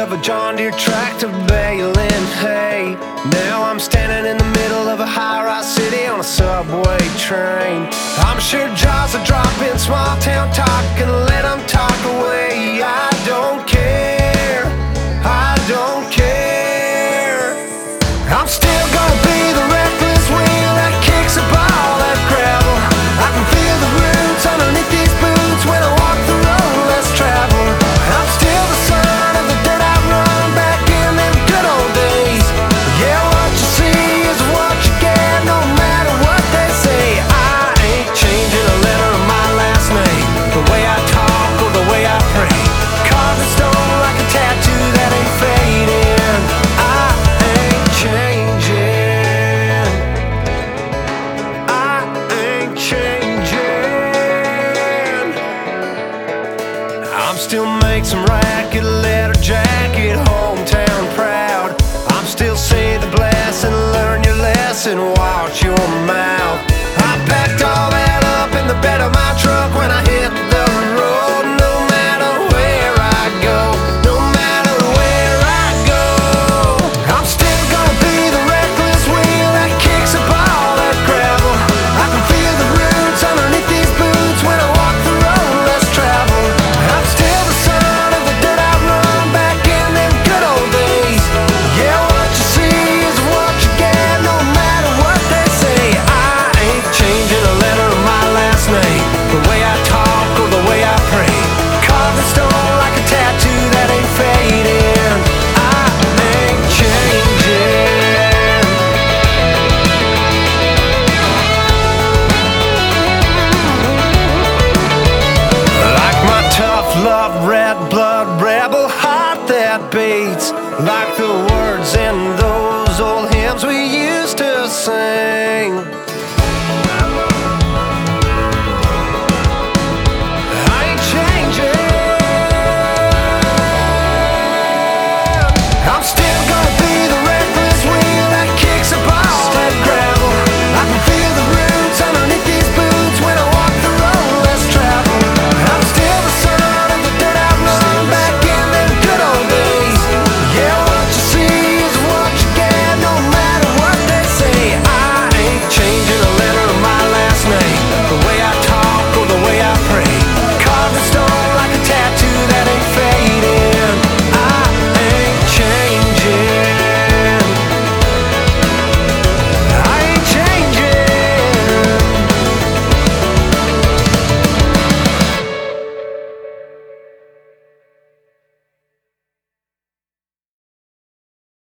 of a John Deere tractor baling hay. Now I'm standing in the middle of a high-rise city on a subway train. I'm sure jaws are dropping, small town talk, and let them talk away.